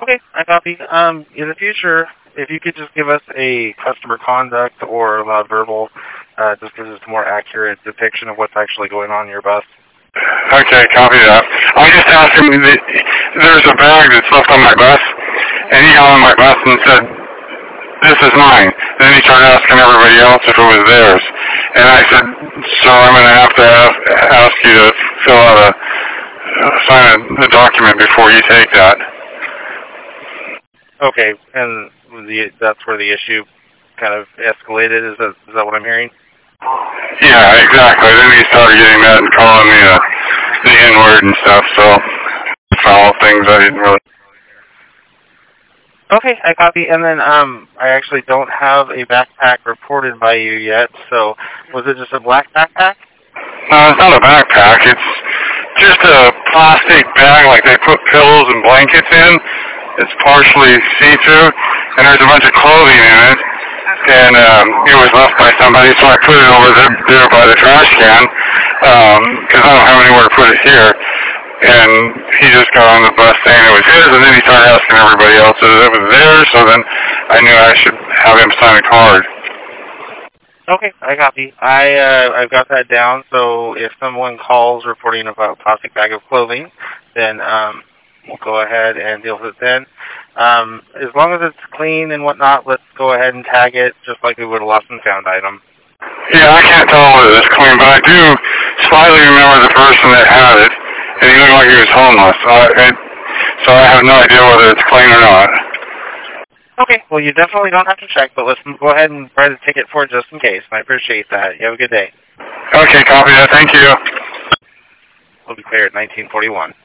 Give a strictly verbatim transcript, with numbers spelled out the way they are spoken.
Okay, I copy. Um, in the future, if you could just give us a customer conduct or uh, verbal, uh, just because it's a more accurate depiction of what's actually going on in your bus. Okay, copy that. I just asked him, that there's a bag that's left on my bus, and he got on my bus and said, this is mine. Then he started asking everybody else if it was theirs. And I said, so I'm going to have to ask, ask you to fill out a, sign a, a document before you take that. Okay, and the, that's where the issue kind of escalated. Is that, is that what I'm hearing? Yeah, exactly. Then he started getting mad and calling me uh, the N-word and stuff, so foul things I didn't really... Okay, I copy. And then um, I actually don't have a backpack reported by you yet, so was it just a black backpack? No, it's not a backpack. It's just a plastic bag like they put pillows and blankets in. It's partially see-through, and there's a bunch of clothing in it. And um, it was left by somebody, so I put it over there, there by the trash can, because um, I don't have anywhere to put it here. And he just got on the bus saying it was his, and then he started asking everybody else if it was theirs, so then I knew I should have him sign a card. Okay, I copy. I, uh, I've got that down, so if someone calls reporting about a plastic bag of clothing, then um, we'll go ahead and deal with it then. Um, as long as it's clean and whatnot, let's go ahead and tag it just like we would a lost and found item. Yeah, I can't tell whether it's clean, but I do slightly remember the person that had it, and he looked like he was homeless. Uh, it, so I have no idea whether it's clean or not. Okay, well, you definitely don't have to check, but let's go ahead and write a ticket for it just in case, and I appreciate that. You have a good day. Okay, copy that. Thank you. We'll be clear at nineteen forty-one.